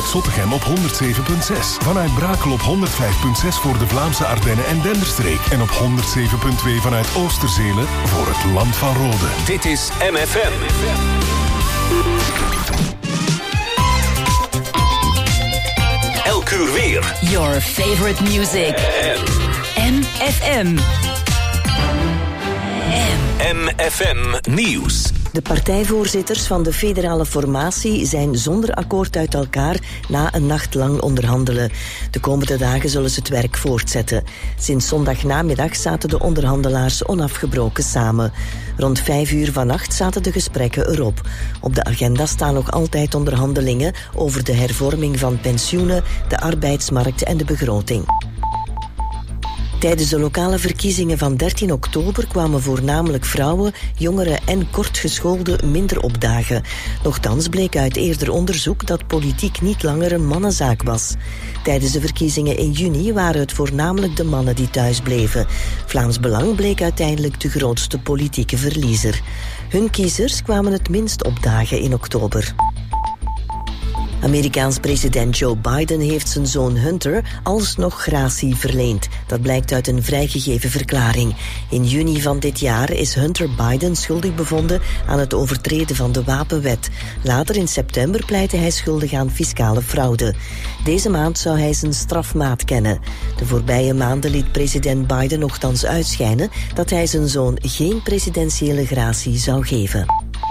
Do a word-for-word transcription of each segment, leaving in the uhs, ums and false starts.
Zottegem op honderd zeven komma zes. Vanuit Brakel op honderd vijf komma zes voor de Vlaamse Ardennen en Denderstreek. En op honderd zeven komma twee vanuit Oosterzelen voor het Land van Rode. Dit is M F M. Elk uur weer. Your favorite music. M F M. M F M Nieuws. De partijvoorzitters van de federale formatie zijn zonder akkoord uit elkaar na een nacht lang onderhandelen. De komende dagen zullen ze het werk voortzetten. Sinds zondagnamiddag zaten de onderhandelaars onafgebroken samen. Rond vijf uur vannacht zaten de gesprekken erop. Op de agenda staan nog altijd onderhandelingen over de hervorming van pensioenen, de arbeidsmarkt en de begroting. Tijdens de lokale verkiezingen van dertien oktober kwamen voornamelijk vrouwen, jongeren en kortgeschoolden minder opdagen. Nochtans bleek uit eerder onderzoek dat politiek niet langer een mannenzaak was. Tijdens de verkiezingen in juni waren het voornamelijk de mannen die thuis bleven. Vlaams Belang bleek uiteindelijk de grootste politieke verliezer. Hun kiezers kwamen het minst opdagen in oktober. Amerikaans president Joe Biden heeft zijn zoon Hunter alsnog gratie verleend. Dat blijkt uit een vrijgegeven verklaring. In juni van dit jaar is Hunter Biden schuldig bevonden aan het overtreden van de wapenwet. Later in september pleitte hij schuldig aan fiscale fraude. Deze maand zou hij zijn strafmaat kennen. De voorbije maanden liet president Biden nochtans uitschijnen dat hij zijn zoon geen presidentiële gratie zou geven.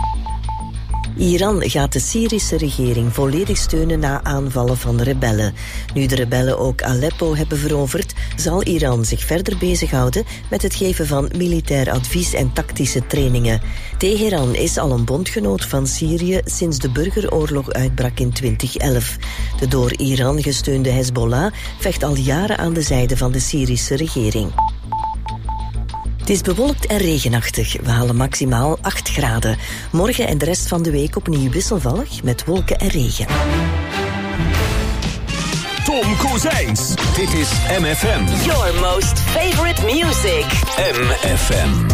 Iran gaat de Syrische regering volledig steunen na aanvallen van rebellen. Nu de rebellen ook Aleppo hebben veroverd, zal Iran zich verder bezighouden met het geven van militair advies en tactische trainingen. Teheran is al een bondgenoot van Syrië sinds de burgeroorlog uitbrak in twintig elf. De door Iran gesteunde Hezbollah vecht al jaren aan de zijde van de Syrische regering. Het is bewolkt en regenachtig. We halen maximaal acht graden. Morgen en de rest van de week opnieuw wisselvallig met wolken en regen. Tom Kozijns. Dit is M F M. Your most favorite music. M F M.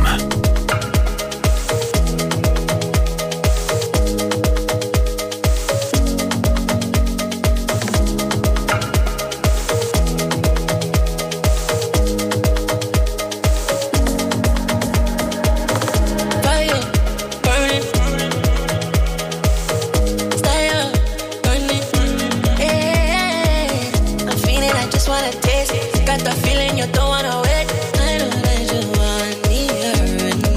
Got the feeling you don't wanna wait. I know that you want me, her and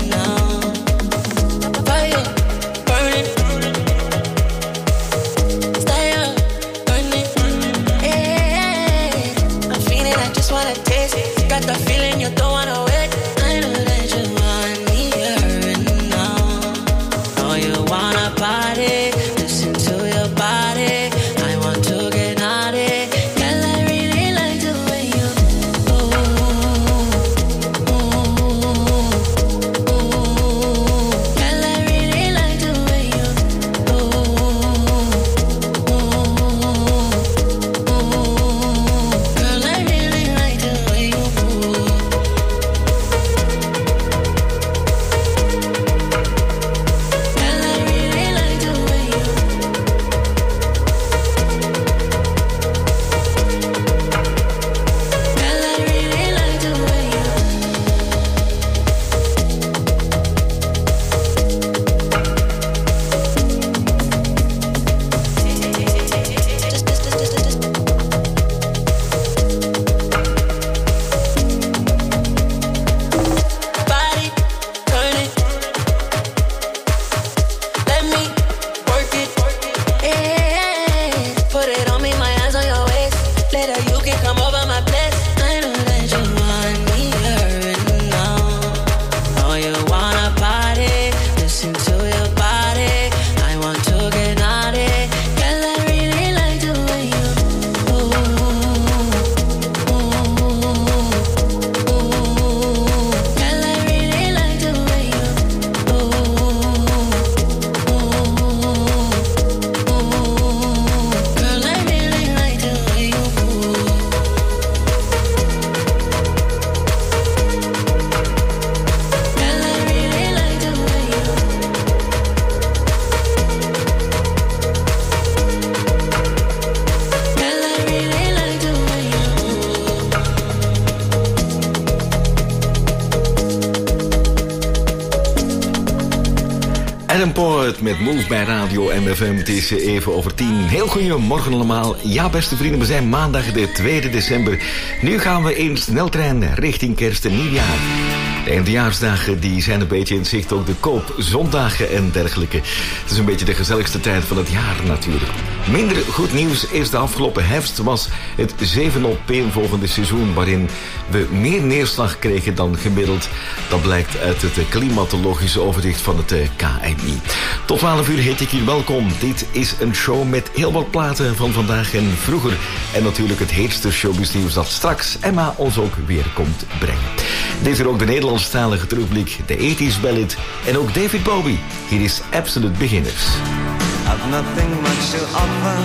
Sam Poet met Move bij Radio M F M. Het is even over tien. Heel goedemorgen allemaal. Ja, beste vrienden, we zijn maandag de tweede december. Nu gaan we in sneltrein richting kerst en nieuwjaar. De eindejaarsdagen die zijn een beetje in zicht, ook de koopzondagen en dergelijke. Het is een beetje de gezelligste tijd van het jaar natuurlijk. Minder goed nieuws is de afgelopen herfst was het zevenopeenvolgende seizoen waarin we meer neerslag kregen dan gemiddeld. Dat blijkt uit het klimatologische overzicht van het K N I. Tot twaalf uur heet ik hier welkom. Dit is een show met heel wat platen van vandaag en vroeger. En natuurlijk het heetste showbiznieuws dat straks Emma ons ook weer komt brengen. Dit is er ook de Nederlandstalige terugblik, de eighties ballad en ook David Bowie. Hier is Absolute Beginners. I've nothing much to offer.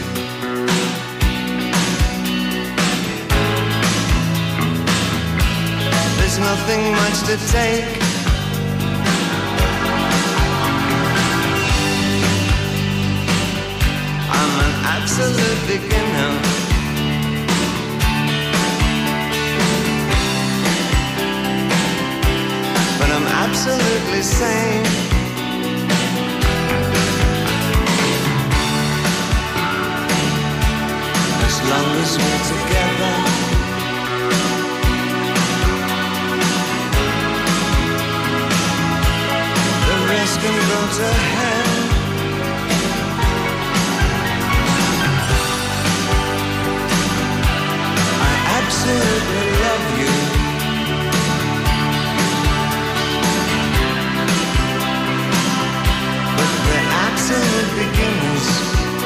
There's nothing much to take. I'm an absolute beginner. But I'm absolutely sane. As long as we're together, the rest can go to hell. I absolutely love you. But we're absolute beginners.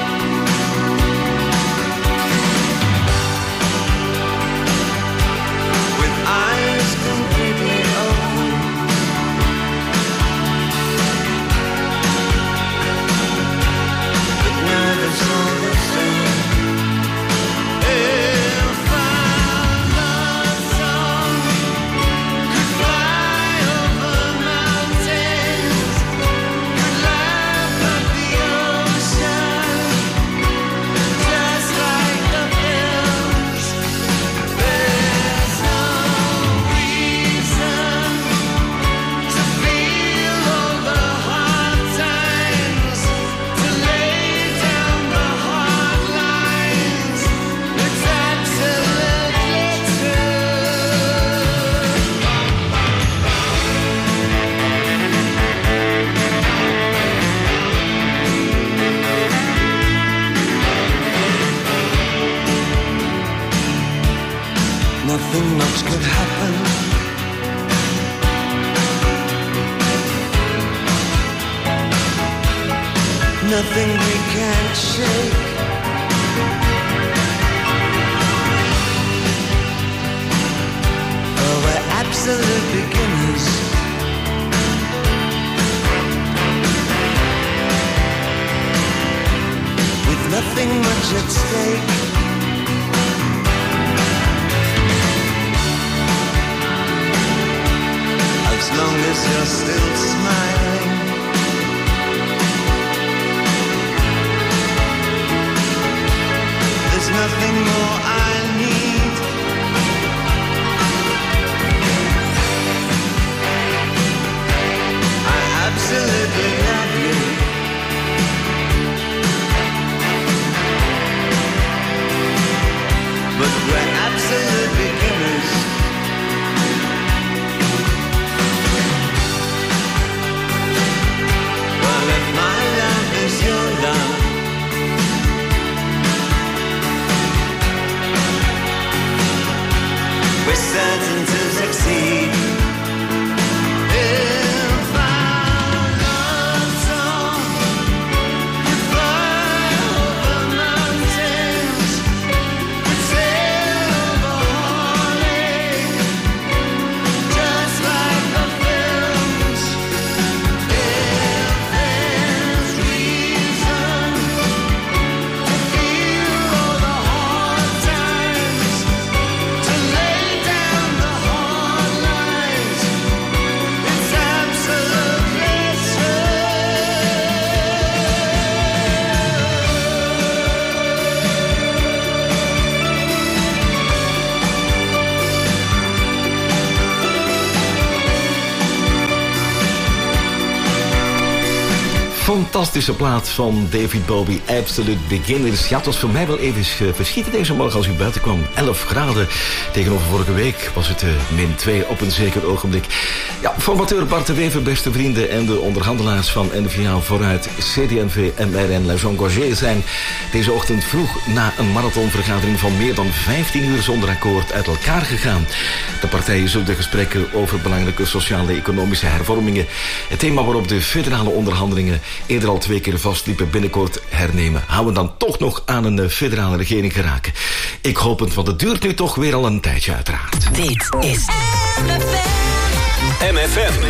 Nothing much could happen. Nothing we can't shake. Oh, we're absolute beginners. With nothing much at stake. As long as you're still smiling, there's nothing more I need. I absolutely love you. But we're absolute beginners. Fantastische plaat van David Bowie, Absolute Beginners. Ja, het was voor mij wel even uh, verschieten deze morgen als u buiten kwam. elf graden. Tegenover vorige week was het uh, min twee op een zeker ogenblik. Ja, formateur Bart de Wever, beste vrienden, en de onderhandelaars van N V A Vooruit, C D N V, M R N, La Jean Gorgé zijn deze ochtend vroeg na een marathonvergadering van meer dan vijftien uur zonder akkoord uit elkaar gegaan. De partijen zoeken gesprekken over belangrijke sociale en economische hervormingen. Het thema waarop de federale onderhandelingen eerder al twee keer vastliepen binnenkort hernemen. Houden we dan toch nog aan een federale regering geraken. Ik hoop het, want het duurt nu toch weer al een tijdje uiteraard. Dit is M F M.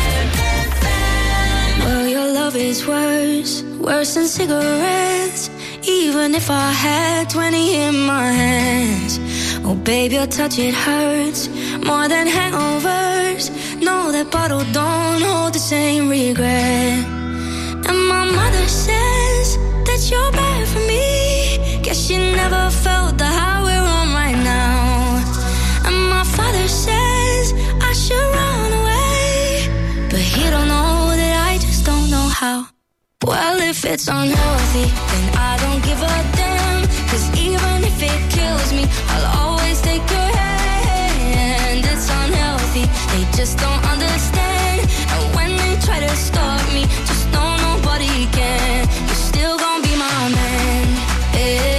Well, your love is worse, worse than cigarettes. Even if I had twenty in my hands. Oh, baby, your touch, it hurts more than hangovers. No, that bottle don't hold the same regret. And my mother says that you're bad for me. Guess you never felt the high we're on right now. And my father says I should run away, but he don't know that I just don't know how. Well, if it's unhealthy, then I don't give a damn. Cause even if it kills me, I'll always take your hand. It's unhealthy, they just don't understand. And when they try to stop me, just know nobody can. You're still gonna be my man. Hey,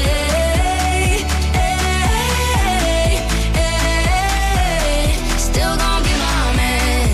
hey, hey, still gonna be my man.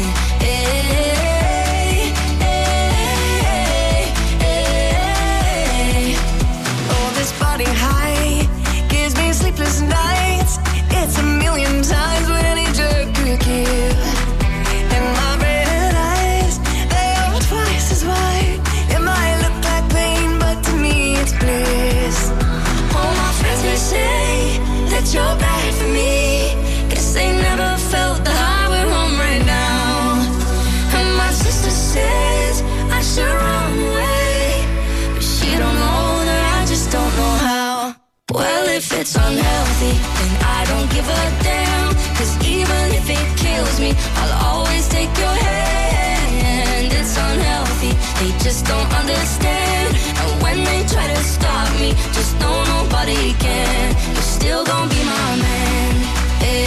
Hey, hey, hey. Oh, this body high gives me sleepless nights. It's a million times what any jerk could give. And my red eyes, they are twice as wide. It might look like pain, but to me it's bliss. All my friends, they say that you're bad for me. Guess they never felt the high we're on right now. And my sister says I should run away, but she don't know that I just don't know how. Well, if it's unhealthy, then I don't give a damn. Cause even if it kills me, I'll always take your hand. It's unhealthy, they just don't understand. And when they try to stop me, just know nobody can. You're still gonna be my man. Hey,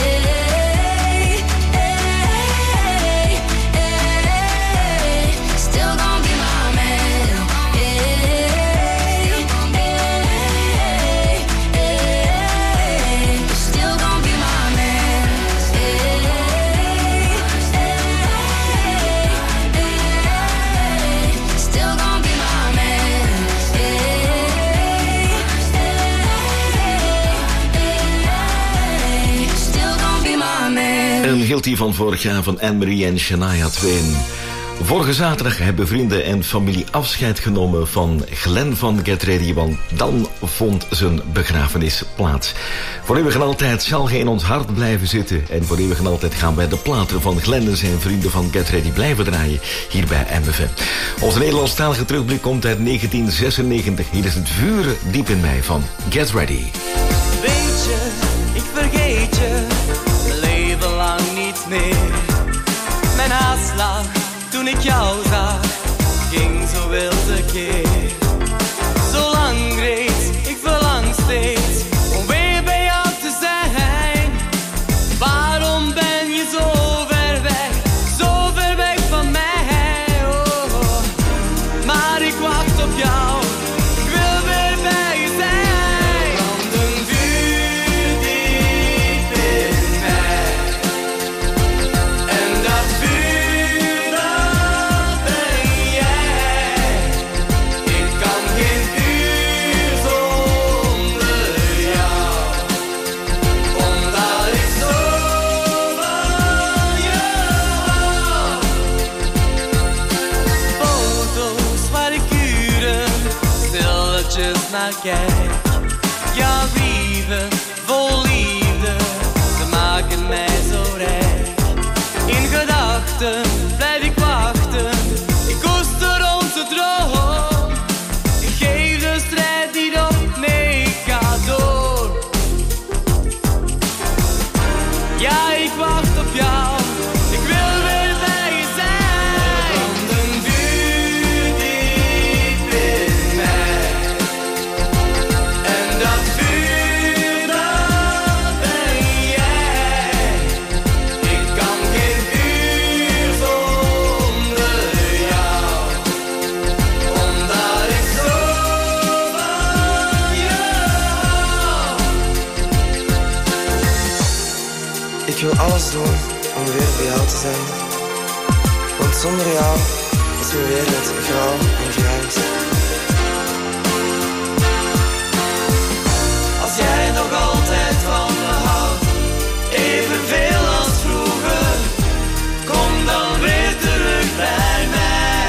hey, hey, still gonna be my man. Hey, hey, hey, still gonna be my man. Hey, hey, hey, still gonna be my man. Hey, hey, still gonna be my man. Een guilty van vorig jaar van Anne-Marie en Shania Twain. Vorige zaterdag hebben vrienden en familie afscheid genomen van Glenn van Get Ready, want dan vond zijn begrafenis plaats. Voor eeuwig en altijd zal hij in ons hart blijven zitten. En voor eeuwig en altijd gaan wij de platen van Glenn en zijn vrienden van Get Ready blijven draaien hier bij M F M. Onze Nederlandstalige terugblik komt uit negentien zesennegentig. Hier is het vuur diep in mij van Get Ready. Weet je, ik vergeet je, mijn leven lang niet meer. Mijn hartslag toen ik jou zag, ging zo wild tekeer. Zo lang reeds, ik verlang steeds om weer bij jou te zijn. Waarom ben je zo ver weg, zo ver weg van mij? Oh, maar ik wacht op jou, ik wil weer bij je zijn. Want een vuur diep in mij, en dat vuur, dat ben jij. Ik kan geen uur zonder jou, omdat ik zo van je hou. Foto's waar ik uren stilletjes naar kijk. Jouw brieven vol liefde, ze maken mij zo rijk. In gedachten blijf ik wachten, ik koester onze droom. Ik geef de strijd niet op, nee, ik ga door. Ja, ik wacht op jou, ik wil weer bij je zijn. Want een vuur die alles doen om weer bij jou te zijn. Want zonder jou is mijn wereld grauw en grijs. Als jij nog altijd van me houdt, evenveel als vroeger, kom dan weer terug bij mij.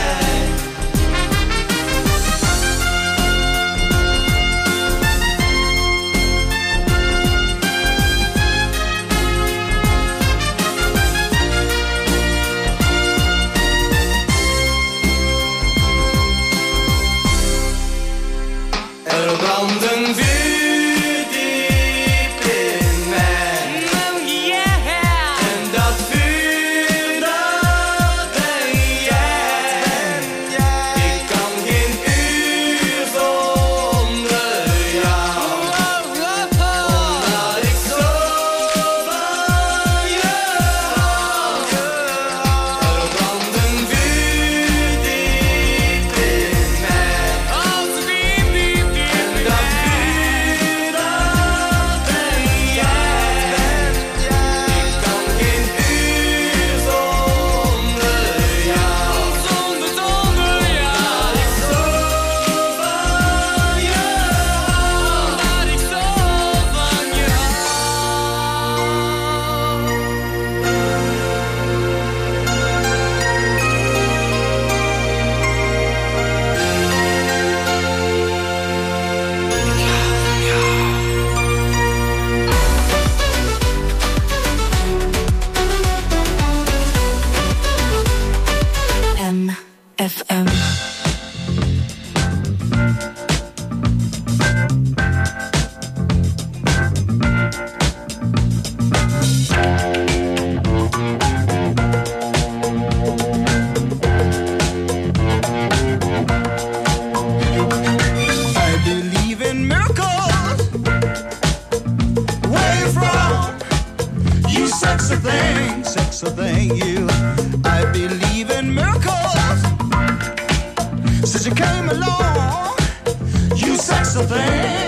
Er brandt een vuur diep in mij. Oh yeah. En dat vuur, dat ben jij. Ik kan geen uur zonder jou. Omdat ik zo van je hou. Er brandt een vuur diep in mij. Oh, diep, diep, diep. En dat vuur, dat ben jij. Ik kan geen uur zonder jou. Zonder, zonder jou. Dat ik zo van je hou. Dat ik zo van je M F M. I believe in miracles. Where you from? You sexy thing, sexy thing, you. I believe in miracles. Since you came along, you sexy thing.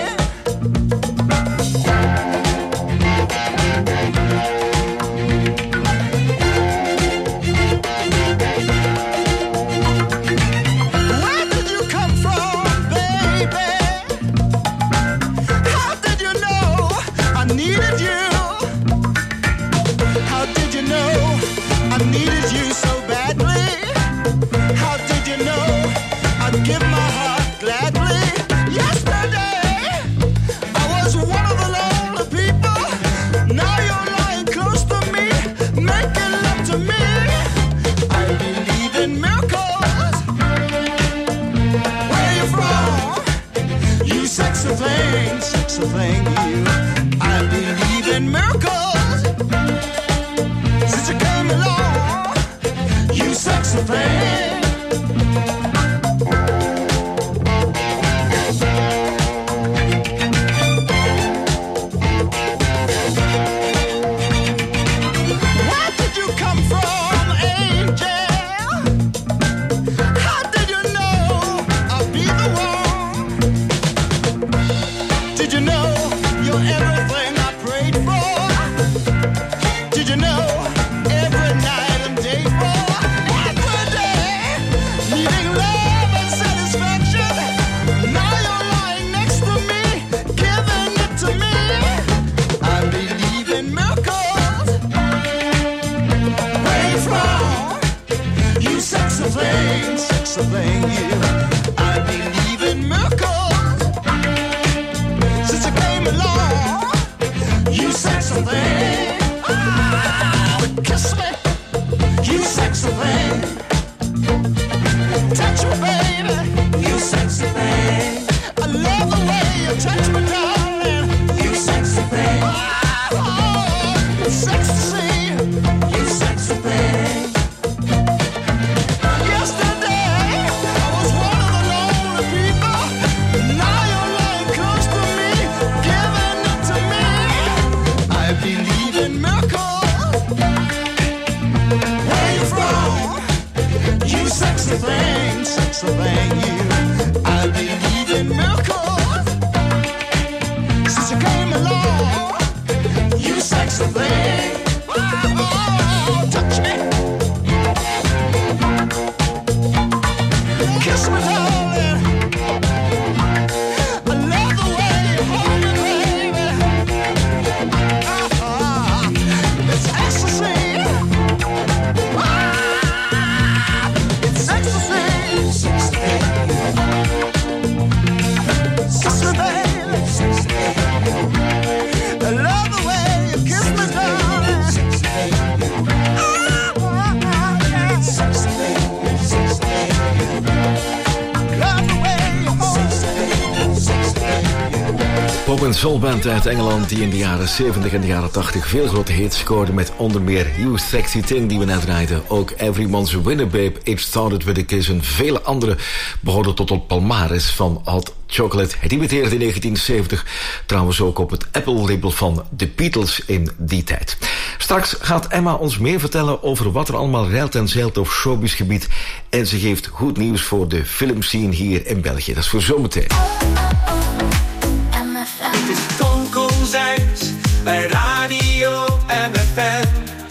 Where did you come from, baby? How did you know I needed you? How did you know I needed you so badly? How did you know I'd give my heart gladly? Yesterday I was one of the lonely people. Now you're lying close to me, making love to me. I believe in miracles. Where you from? You sexy thing, sexy thing, you. I believe in miracles. Since you came along, you sexy thing. Where did you come from, angel? How did you know I'd be the one? Did you know you're everything I prayed for? Did you know every night and day for every day? Pop- en soulband uit Engeland die in de jaren zeventig en de jaren tachtig veel grote hits scoorde met onder meer You Sexy Thing die we net draaiden. Ook Everyone's Winner Babe, It Started With A Kiss en vele andere behoorden tot het palmares van Hot Chocolate. Het debuteerde in negentien zeventig, trouwens ook op het Apple-label van The Beatles in die tijd. Straks gaat Emma ons meer vertellen over wat er allemaal reilt en zeilt op showbizgebied. En ze geeft goed nieuws voor de filmscene hier in België. Dat is voor zometeen. Het is Tom Kozijns bij Radio M F M.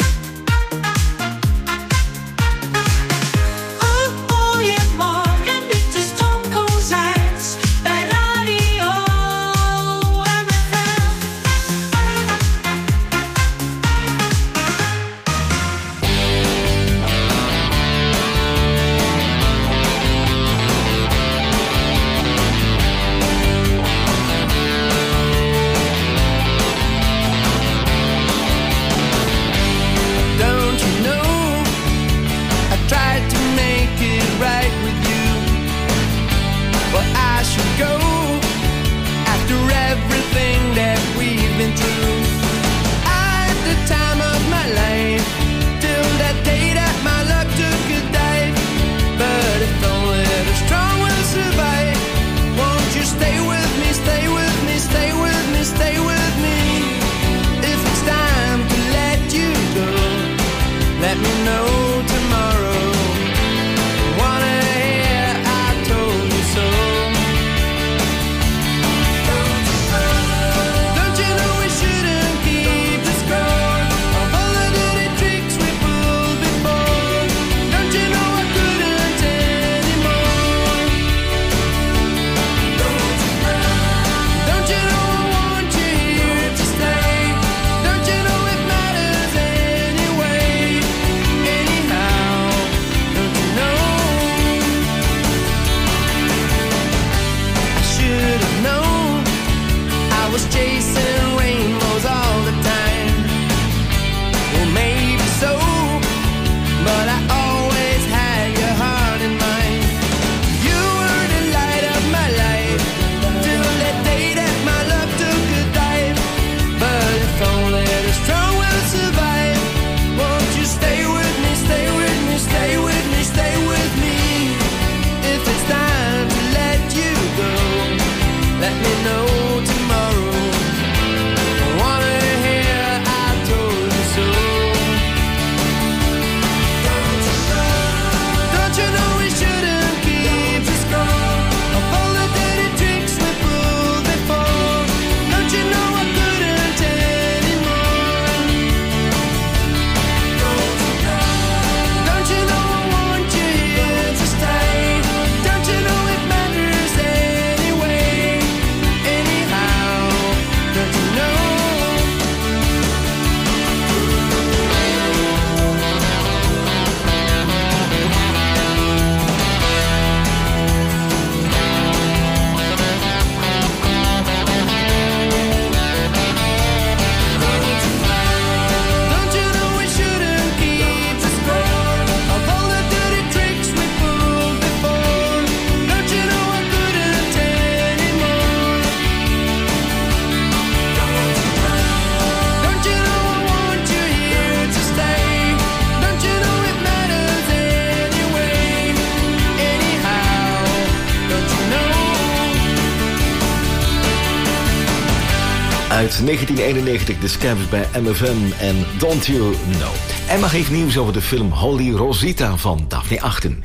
Uit negentien eenennegentig, de Scabs bij M F M en Don't You Know. Emma geeft nieuws over de film Holly Rosita van Daphne Achten.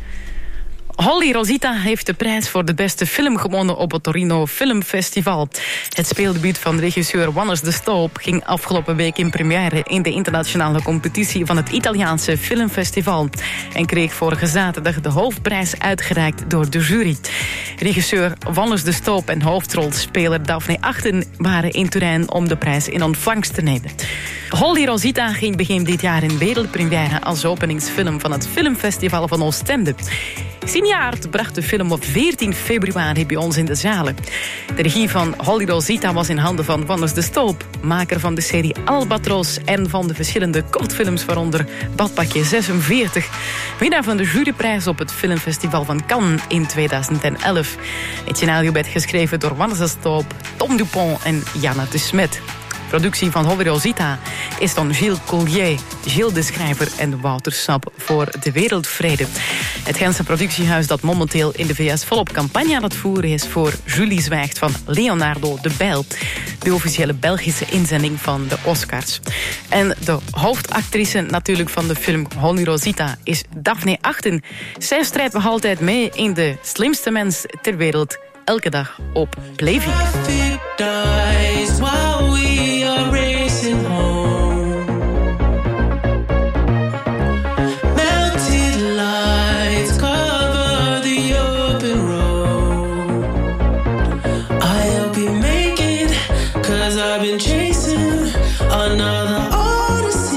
Holly Rosita heeft de prijs voor de beste film gewonnen op het Torino Filmfestival. Het speeldebuut van regisseur Wannes de Stoop ging afgelopen week in première in de internationale competitie van het Italiaanse Filmfestival en kreeg vorige zaterdag de hoofdprijs uitgereikt door de jury. Regisseur Wannes de Stoop en hoofdrolspeler Daphne Achten waren in Turijn om de prijs in ontvangst te nemen. Holly Rosita ging begin dit jaar in wereldpremière als openingsfilm van het Filmfestival van Oostende. Cineaart bracht de film op veertien februari bij ons in de zalen. De regie van Holly Rosita was in handen van Wannes de Stoop, maker van de serie Albatros en van de verschillende kortfilms, waaronder Badpakje zesenveertig. Winnaar van de juryprijs op het filmfestival van Cannes in tweeduizend elf. Het scenario werd geschreven door Wannes de Stoop, Tom Dupont en Jana de Smet. Productie van Holly Rosita is dan Gilles Collier, Gilles de Schrijver en Wouter Sap voor de wereldvrede. Het Gentse productiehuis dat momenteel in de V S volop campagne aan het voeren is voor Julie Zwijgt van Leonardo de Bijl, de officiële Belgische inzending van de Oscars. En de hoofdactrice natuurlijk van de film Holly Rosita is Daphne Achten. Zij strijdt nog altijd mee in de slimste mens ter wereld, elke dag op Play vier. While we are racing home, melted lights cover the open road. I hope you make it, 'cause I've been chasing another odyssey.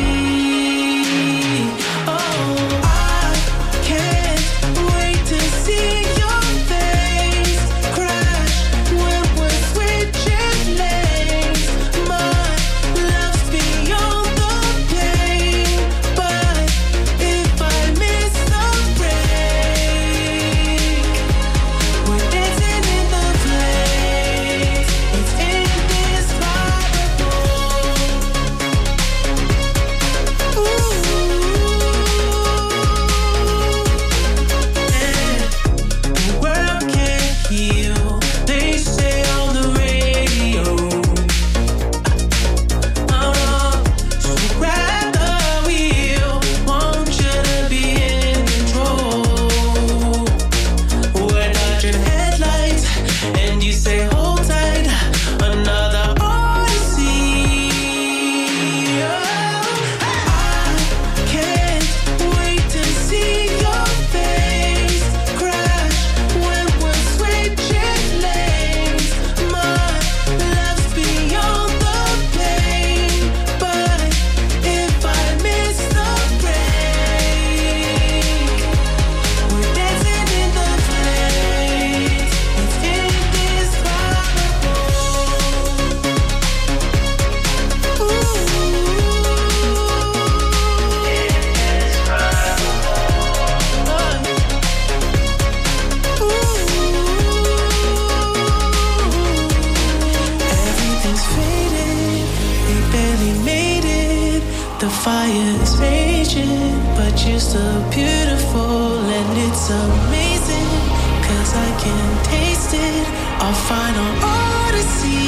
Oh, I can't wait to see your face crash when we're switching lanes. My love's beyond the pain, but if I miss the break, we're dancing in the flames. It's indescribable. Ooh, the world can't heal, they say on the radio. Uh, so grab the wheel, want you to be in control. We're dodging headlights, and you say hold tight, another odyssey. Oh, I can't wait to see your face crash when we're switching lanes. My love's beyond the pain, but if I miss the break, we're dancing in the flames. It's indescribable. Everything's faded, we barely made it. The fire is raging, but you're still beautiful, and it's amazing, 'cause I can taste it, our final odyssey.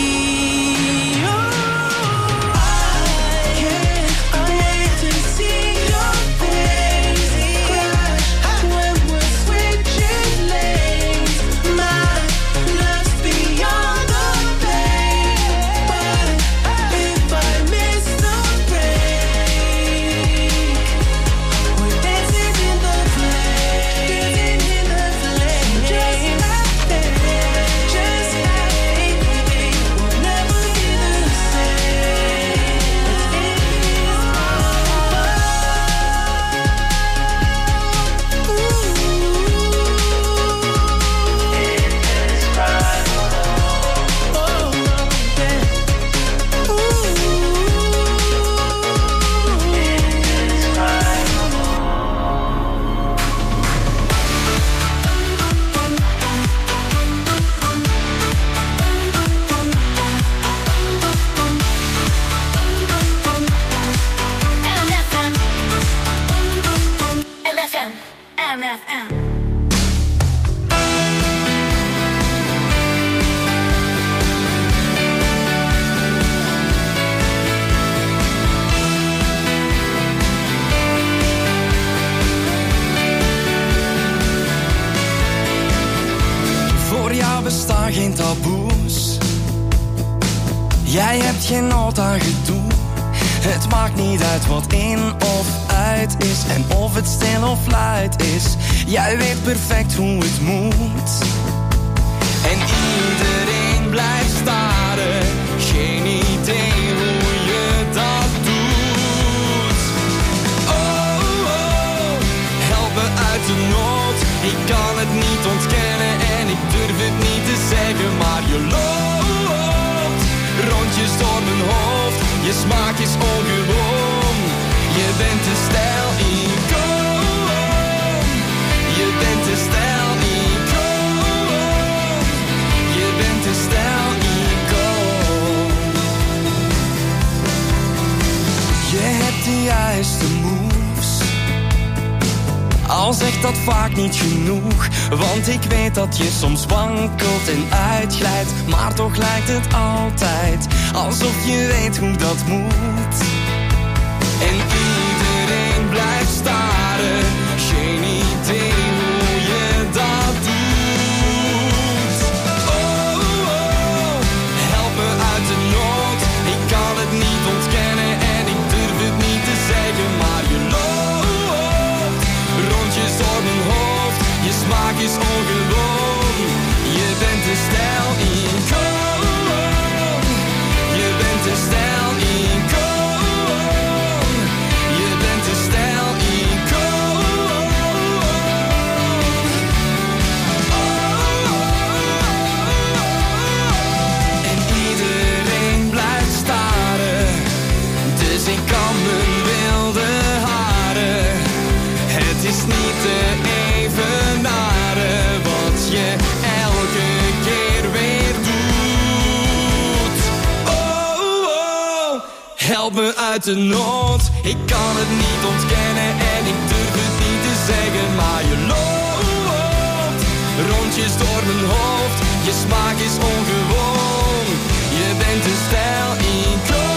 Oh, I can't wait to see your face crash when we're switching lanes. My love's beyond the pain, but if I miss the break, we're dancing in the flames, in the flames. Just like that, just like we'll never be the same. M F M, M F M. Voor jou bestaan geen taboes. Jij hebt geen nood aan gedoe. Het maakt niet uit wat in of uit is en of het stil of luid is. Jij weet perfect hoe het moet. En iedereen blijft staren. Geen idee hoe je dat doet. Oh, oh, help me uit de nood. smaak is ongewoon. Je bent de stijl-icoon. Je bent de stijl-icoon. Je bent de stijl-icoon. Je hebt de juiste moves. Al zegt dat vaak niet genoeg, want ik weet dat je soms wankelt en uitglijdt, maar toch lijkt het altijd alsof je weet hoe dat moet. En iedereen blijft staren, geen idee hoe je dat doet. Oh, oh, help me uit de nood, ik kan het niet ontkennen en ik durf het niet te zeggen, maar je loopt rondjes door mijn hoofd, je smaak is ongewoon. Je bent de stijl-icoon, je bent de stijl-icoon, je bent de stijl-icoon. En iedereen blijft staren, dus ik kan mijn wilde haren. Het is niet te evenaren wat je elke keer weer doet. Oh, oh, help me uit de nood. Ik kan het niet ontkennen en ik durf het niet te zeggen, maar je loopt rondjes door mijn hoofd. Je smaak is ongewoon. Je bent de stijl-icoon.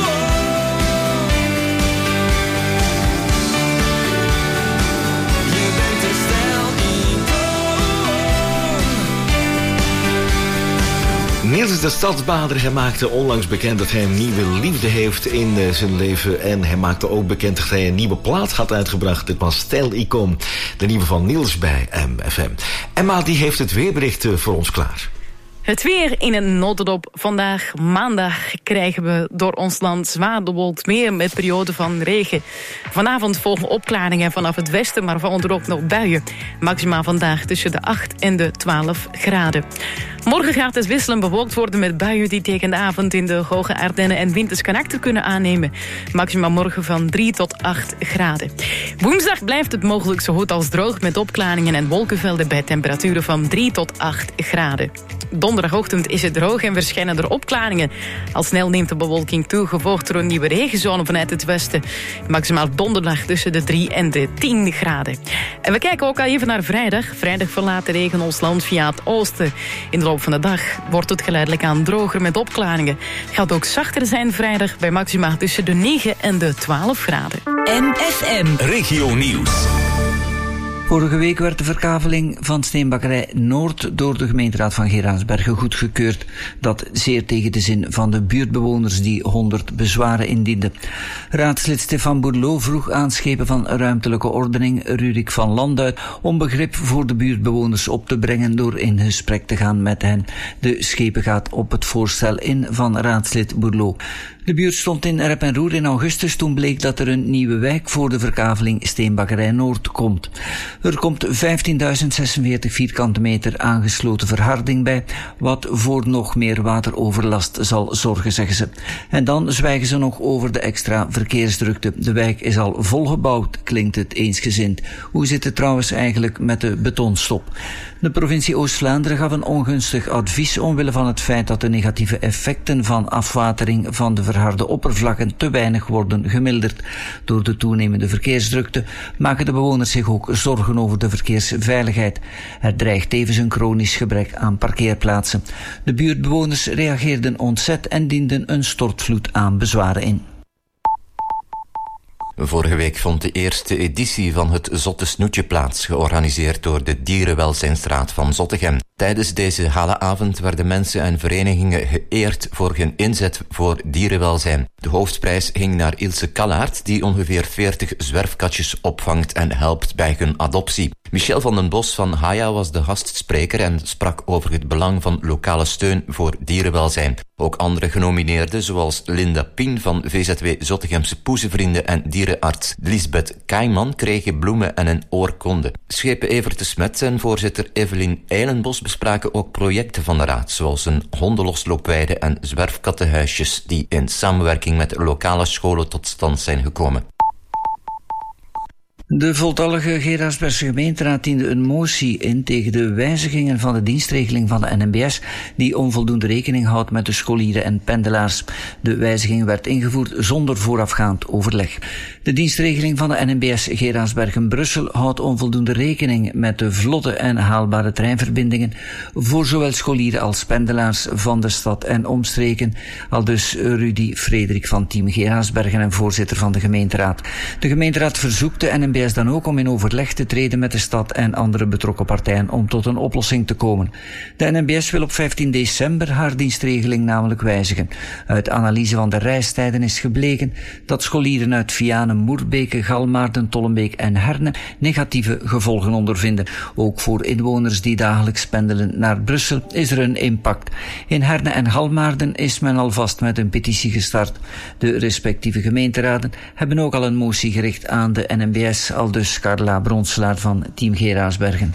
Niels de Stadsbader, hij maakte onlangs bekend dat hij een nieuwe liefde heeft in uh, zijn leven. En hij maakte ook bekend dat hij een nieuwe plaat had uitgebracht. Dit was Stijl-icoon, de nieuwe van Niels bij M F M. Emma die heeft het weerbericht uh, voor ons klaar. Het weer in een notendop. Vandaag maandag krijgen we door ons land zwaar bewolkt meer met perioden van regen. Vanavond volgen opklaringen vanaf het westen, maar vallen er ook nog buien. Maxima vandaag tussen de acht en de twaalf graden. Morgen gaat het wisselend bewolkt worden met buien die tegen de avond in de Hoge Ardennen en winters karakter kunnen aannemen. Maxima morgen van drie tot acht graden. Woensdag blijft het mogelijk zo goed als droog met opklaringen en wolkenvelden bij temperaturen van drie tot acht graden. Donderdagochtend is het droog en verschijnen er opklaringen. Al snel neemt de bewolking toe, gevolgd door een nieuwe regenzone vanuit het westen. Maximaal donderdag tussen de drie en de tien graden. En we kijken ook al even naar vrijdag. Vrijdag verlaat de regen ons land via het oosten. In de loop van de dag wordt het geleidelijk aan droger met opklaringen. Het gaat ook zachter zijn vrijdag bij maxima tussen de negen en de twaalf graden. M F M Regio Nieuws. Vorige week werd de verkaveling van Steenbakkerij Noord door de gemeenteraad van Geraardsbergen goedgekeurd. Dat zeer tegen de zin van de buurtbewoners die honderd bezwaren indienden. Raadslid Stefan Bourlot vroeg aan schepen van ruimtelijke ordening Rurik van Landuit om begrip voor de buurtbewoners op te brengen door in gesprek te gaan met hen. De schepen gaat op het voorstel in van raadslid Bourlot. De buurt stond in rep en roer in augustus toen bleek dat er een nieuwe wijk voor de verkaveling Steenbakkerij Noord komt. Er komt vijftienduizend zesenveertig vierkante meter aangesloten verharding bij, wat voor nog meer wateroverlast zal zorgen, zeggen ze. En dan zwijgen ze nog over de extra verkeersdrukte. De wijk is al volgebouwd, klinkt het eensgezind. Hoe zit het trouwens eigenlijk met de betonstop? De provincie Oost-Vlaanderen gaf een ongunstig advies omwille van het feit dat de negatieve effecten van afwatering van de verharde oppervlakken te weinig worden gemilderd. Door de toenemende verkeersdrukte maken de bewoners zich ook zorgen over de verkeersveiligheid. Er dreigt tevens een chronisch gebrek aan parkeerplaatsen. De buurtbewoners reageerden ontzet en dienden een stortvloed aan bezwaren in. Vorige week vond de eerste editie van het Zotte Snoetje plaats, georganiseerd door de Dierenwelzijnsraad van Zottegem. Tijdens deze halenavond werden mensen en verenigingen geëerd voor hun inzet voor dierenwelzijn. De hoofdprijs ging naar Ilse Kallaert, die ongeveer veertig zwerfkatjes opvangt en helpt bij hun adoptie. Michel van den Bos van Haya was de gastspreker en sprak over het belang van lokale steun voor dierenwelzijn. Ook andere genomineerden, zoals Linda Pien van V Z W Zottegemse Poezenvrienden en dierenarts Lisbeth Kaiman, kregen bloemen en een oorkonde. Schepen Evert de Smet en voorzitter Evelien Eilenbos bespraken ook projecten van de raad, zoals een hondenlosloopweide en zwerfkattenhuisjes die in samenwerking met lokale scholen tot stand zijn gekomen. De voltallige Geraardsbergse gemeenteraad diende een motie in tegen de wijzigingen van de dienstregeling van de N M B S die onvoldoende rekening houdt met de scholieren en pendelaars. De wijziging werd ingevoerd zonder voorafgaand overleg. De dienstregeling van de N M B S Geraardsbergen-Brussel houdt onvoldoende rekening met de vlotte en haalbare treinverbindingen voor zowel scholieren als pendelaars van de stad en omstreken, aldus Rudy Frederik van Team Geraardsbergen en voorzitter van de gemeenteraad. De gemeenteraad verzoekt de N M B S dan ook om in overleg te treden met de stad en andere betrokken partijen om tot een oplossing te komen. De N M B S wil op vijftien december haar dienstregeling namelijk wijzigen. Uit analyse van de reistijden is gebleken dat scholieren uit Vianen, Moerbeke, Galmaarden, Tollenbeek en Herne negatieve gevolgen ondervinden. Ook voor inwoners die dagelijks pendelen naar Brussel is er een impact. In Herne en Galmaarden is men alvast met een petitie gestart. De respectieve gemeenteraden hebben ook al een motie gericht aan de N M B S, aldus Carla Bronselaar van Team Geraardsbergen.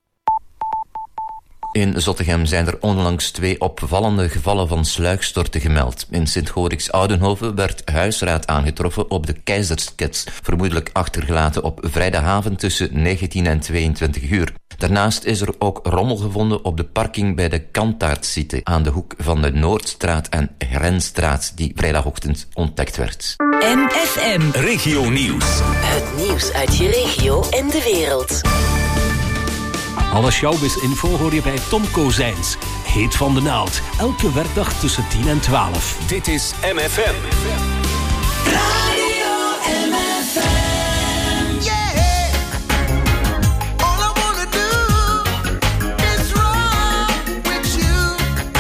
In Zottegem zijn er onlangs twee opvallende gevallen van sluikstorten gemeld. In Sint-Gorix-Oudenhoven werd huisraad aangetroffen op de Keizerskets, vermoedelijk achtergelaten op vrijdagavond tussen negentien en tweeëntwintig uur. Daarnaast is er ook rommel gevonden op de parking bij de Kantaartsite aan de hoek van de Noordstraat en Grenstraat, die vrijdagochtend ontdekt werd. M F M Regio Nieuws. Het nieuws uit je regio en de wereld. Alle showbiz-info hoor je bij Tom Kozijns. Heet van de naald. Elke werkdag tussen tien en twaalf. Dit is M F M. Radio M F M. Yeah. All I wanna do is rock with you.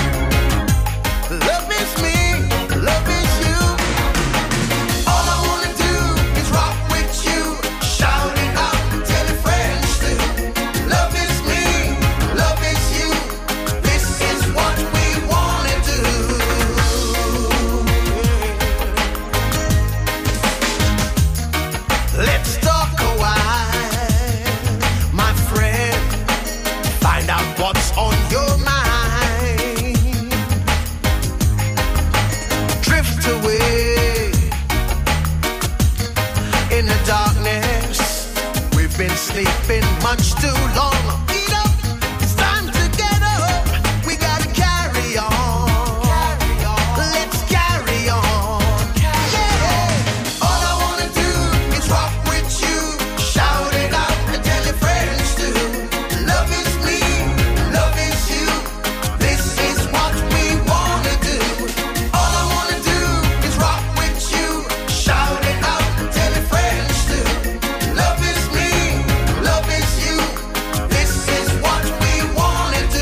Love is me, love is you. All I wanna do is rock with you. Shout it out, tell your friends too. Love is me, love is you. This is what we wanna do. Let's talk a while, my friend. Find out what's on your mind. Drift away in the darkness. We've been sleeping much too long. Get up, it's time to get up. We gotta carry on. Let's carry on. Yeah. All I wanna do is rock with you. Shout it out and tell your friends too. Love is me, love is you. This is what we wanna do. All I wanna do is rock with you. Shout it out and tell your friends too. Love is me, love is you. This is what we wanna do.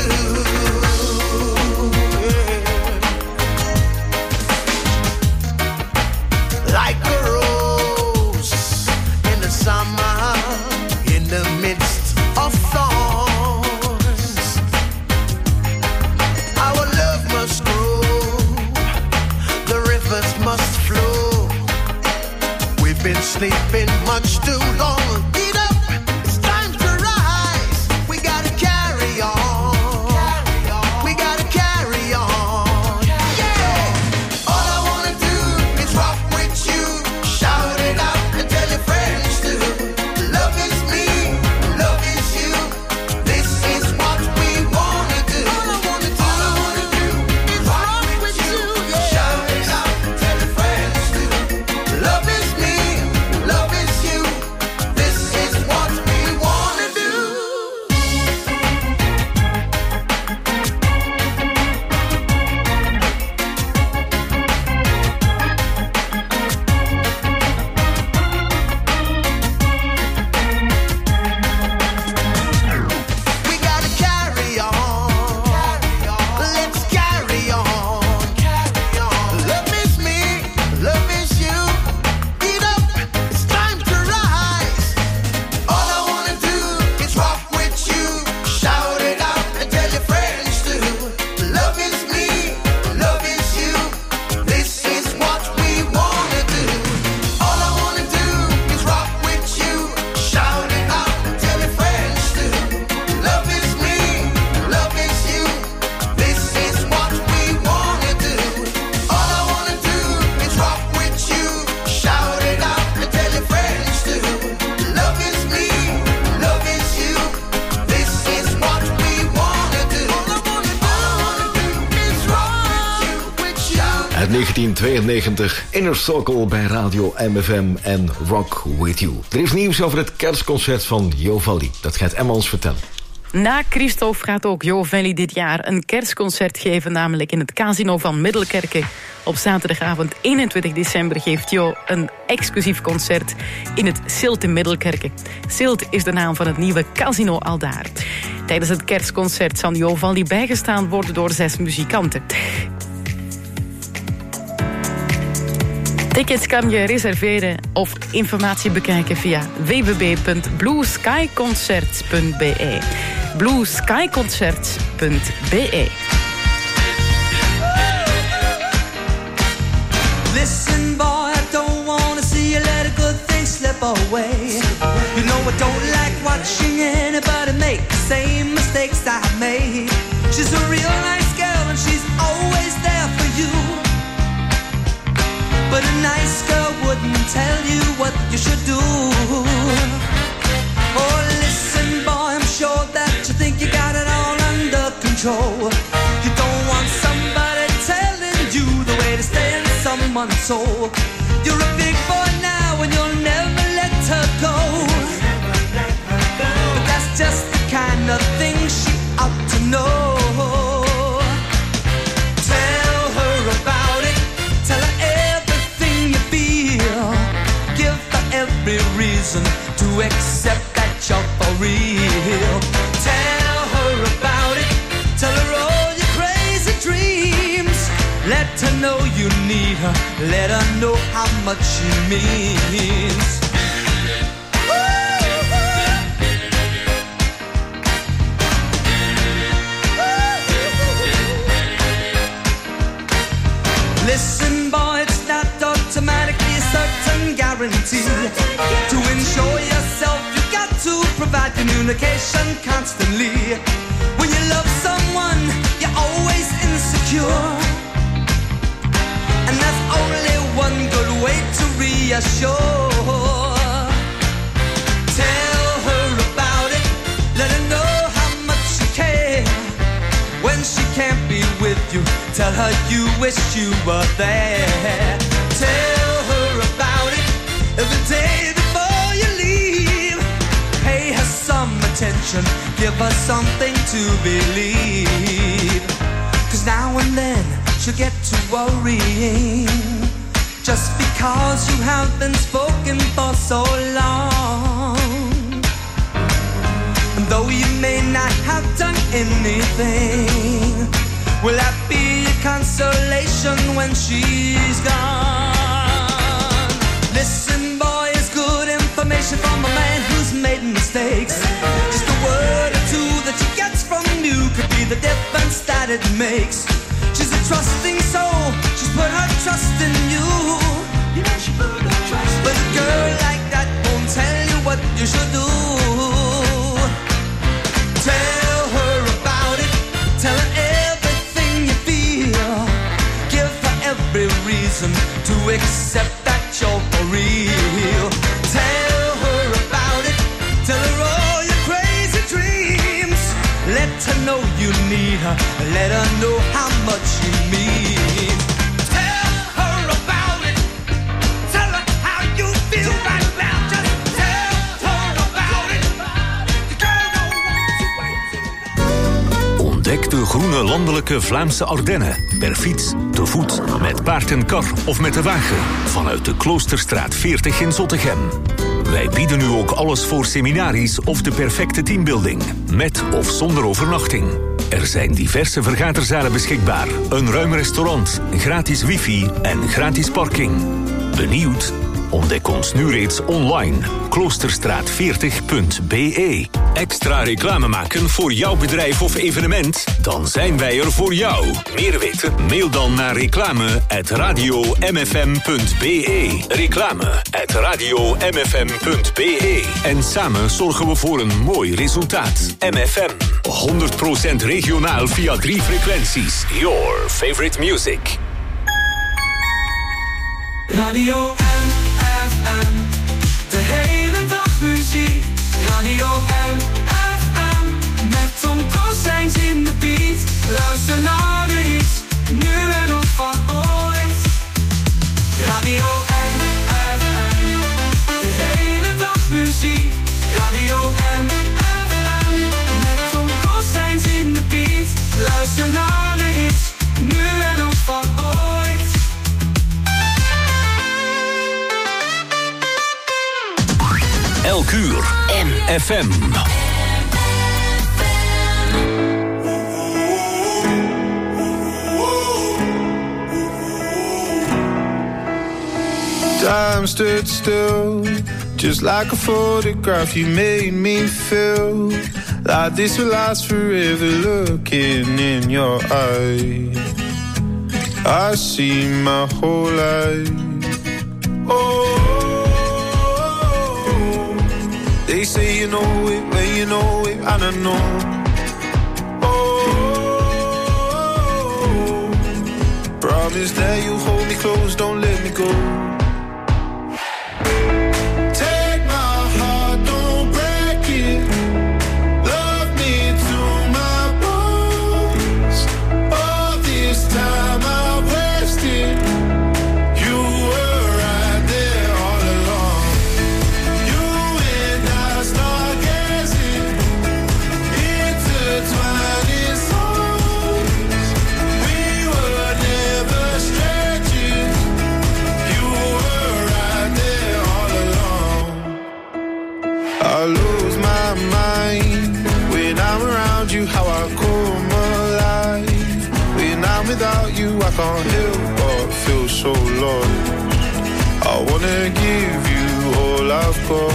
Like a rose in the summer, in the midst of thorns. Our love must grow, the rivers must flow. We've been sleeping much too long. Get up, it's time to rise. We gotta carry on. We gotta carry on. Yeah. All I wanna do is rock with you. Shout it out and tell your friends too. Love is me, love is you. This is what we wanna do. All I wanna do, all I wanna do is rock with you. Shout it out and tell your friends too. Love is me, love is you. Uit negentien tweeënnegentig, Inner Circle bij Radio M F M en Rock With You. Er is nieuws over het kerstconcert van Jo Valley. Dat gaat Emma ons vertellen. Na Christophe gaat ook Jo Valley dit jaar een kerstconcert geven, namelijk in het Casino van Middelkerke. Op zaterdagavond eenentwintig december geeft Jo een exclusief concert in het Silt in Middelkerke. Silt is de naam van het nieuwe casino aldaar. Tijdens het kerstconcert zal Jo Valley bijgestaan worden door zes muzikanten. Tickets kan je reserveren of informatie bekijken via w w w punt blue sky concerts punt b e. blue sky concerts punt b e. Listen boy, I don't wanna see you let a good thing slip away. You know I don't like watching anybody make the same mistakes I made. She's a real nice girl and she's always there for you. But a nice girl wouldn't tell you what you should do. Oh, listen, boy, I'm sure that you think you got it all under control. You don't want somebody telling you the way to stay in someone's soul. You're a big boy now and you'll never let her go. But that's just the kind of thing she ought to know. Tell her about it. Tell her every reason to accept that you're for real. Tell her about it. Tell her all your crazy dreams. Let her know you need her. Let her know how much she means. Listen, boy, it's not automatically a certain guarantee. To ensure yourself, you got to provide communication constantly. When you love someone, you're always insecure. And there's only one good way to reassure. Tell her about it. Let her know how much you care. When she can't be with you, tell her you wish you were there. Tell her about it every day before you leave. Pay her some attention, give her something to believe. Cause now and then she'll get to worrying, just because you have been spoken for so long. And though you may not have done anything, will that be a consolation when she's gone? Listen, boy, it's good information from a man who's made mistakes. Just a word or two that she gets from you could be the difference that it makes. She's a trusting soul, she's put her trust in you. You know she put her trust in you. But a girl like that won't tell you what you should do. Tell her about it, tell her everything you feel. Give her every reason to accept that you're for real. Tell her about it, tell her all your crazy dreams. Let her know you need her, let her know how much you mean. Tell her about it, tell her how you feel right now. Just tell her about it. The girl don't want to wait. Ontdek de groene landelijke Vlaamse Ardennen. Per fiets, te voet, met paard en kar of met de wagen. Vanuit de Kloosterstraat veertig in Zottegem. Wij bieden nu ook alles voor seminaries of de perfecte teambuilding. Met of zonder overnachting. Er zijn diverse vergaderzalen beschikbaar. Een ruim restaurant, gratis wifi en gratis parking. Benieuwd? Ontdek ons nu reeds online. kloosterstraat veertig punt b e. Extra reclame maken voor jouw bedrijf of evenement? Dan zijn wij er voor jou. Meer weten? Mail dan naar reclame at radio m f m punt b e. Reclame at radio m f m punt b e. En samen zorgen we voor een mooi resultaat. M F M. honderd procent regionaal via drie frequenties. Your favorite music. Radio M F M. De hele dag muziek. Radio M F M. Met Tom Kozijns in de beat. Luister naar de hits. Nu en nog van ooit. F M. Time stood still, just like a photograph. You made me feel like this will last forever. Looking in your eyes, I see my whole life. Oh, they say you know it when you know it, and I know. Oh, promise that you hold me close, don't let me go. Without you, I can't help but feel so lost. I wanna give you all I've got.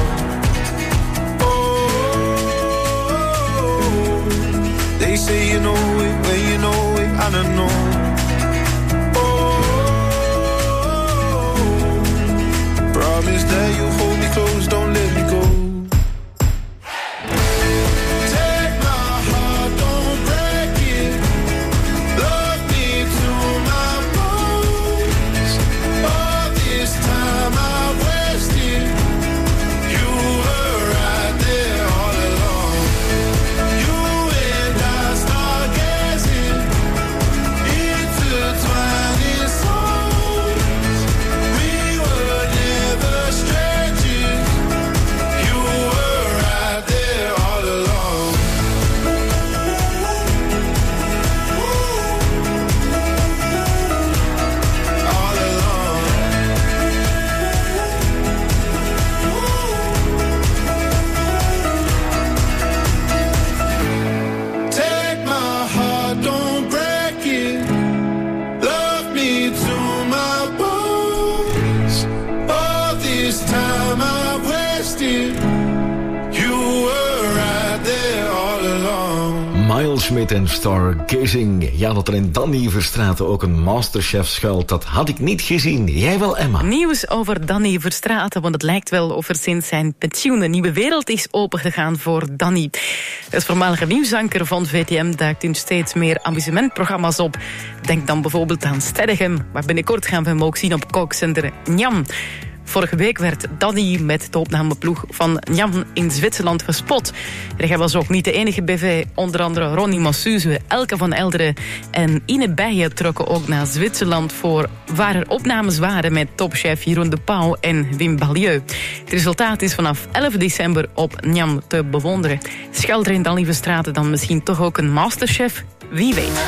Oh, they say you know it when you know it, and I know. Oh, promise that you hold me close, don't let me go. Schmidt en Stargazing. Ja, dat er in Danny Verstraeten ook een masterchef schuilt, dat had ik niet gezien. Jij wel, Emma? Nieuws over Danny Verstraeten, want het lijkt wel of er sinds zijn pensioen een nieuwe wereld is opengegaan voor Danny. Het voormalige nieuwsanker van V T M duikt in steeds meer amusementprogramma's op. Denk dan bijvoorbeeld aan Sterregem, maar binnenkort gaan we hem ook zien op kookzender Njam. Vorige week werd Danny met de opnameploeg van Njam in Zwitserland gespot. Hij was ook niet de enige B V. Onder andere Ronnie Massuze, Elke van Elderen en Ine Bijen trokken ook naar Zwitserland voor waar er opnames waren met topchef Jeroen de Pauw en Wim Balieu. Het resultaat is vanaf elf december op Njam te bewonderen. Schuilt er in Danny Verstraeten dan misschien toch ook een masterchef? Wie weet.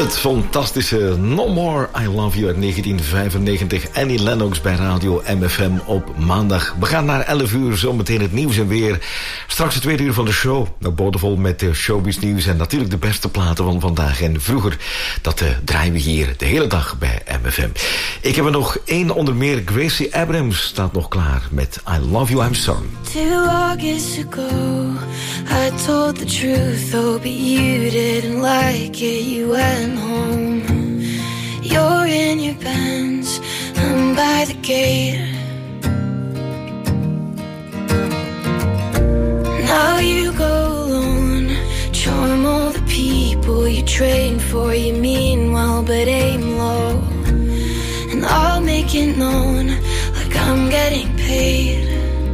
Het fantastische No More I Love You uit negentien vijfennegentig. Annie Lennox bij Radio M F M op maandag. We gaan naar elf uur, zometeen het nieuws en weer. Straks het tweede uur van de show. Nou, boordevol met de showbiz nieuws en natuurlijk de beste platen van vandaag. En vroeger, dat uh, draaien we hier de hele dag bij M F M. Ik heb er nog één onder meer. Gracie Abrams staat nog klaar met I Love You, I'm Sorry. Two August ago, I told the truth, oh, but you didn't like it, you went home. You're in your Benz, I'm by the gate. Now you go alone, charm all the people you train for, you mean well but aim low. And I'll make it known, like I'm getting paid.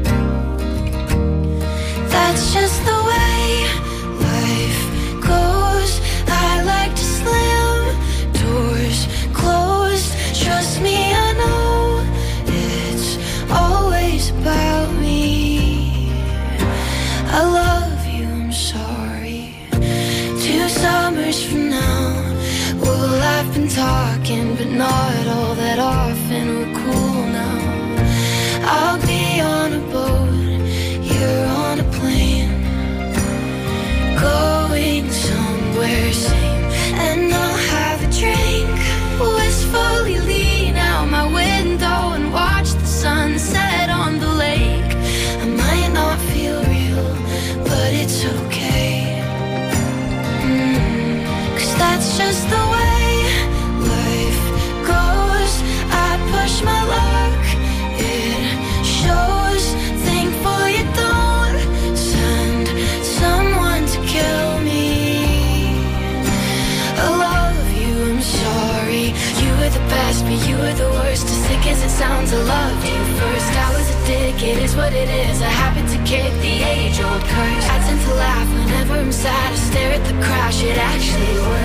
That's just the way life goes. I like to slam doors closed. Trust me, I know it's always about me. I love you, I'm sorry. Two summers from now, well, I've been talking, but not all that often. We're cool now. I'll be on a boat, you're on a plane, going somewhere sane, and I'll have a drink, wistfully lean out my window and watch the sunset on the lake. I might not feel real, but it's okay, mm, 'cause that's just the way life goes. I push my luck, it shows. Thankful you don't send someone to kill me. I love you, I'm sorry. You were the best, but you were the worst. As sick as it sounds, I loved you first. I was a dick, it is what it is. I happen to kick the age-old curse. I tend to laugh whenever I'm sad. I stare at the crash, it actually works.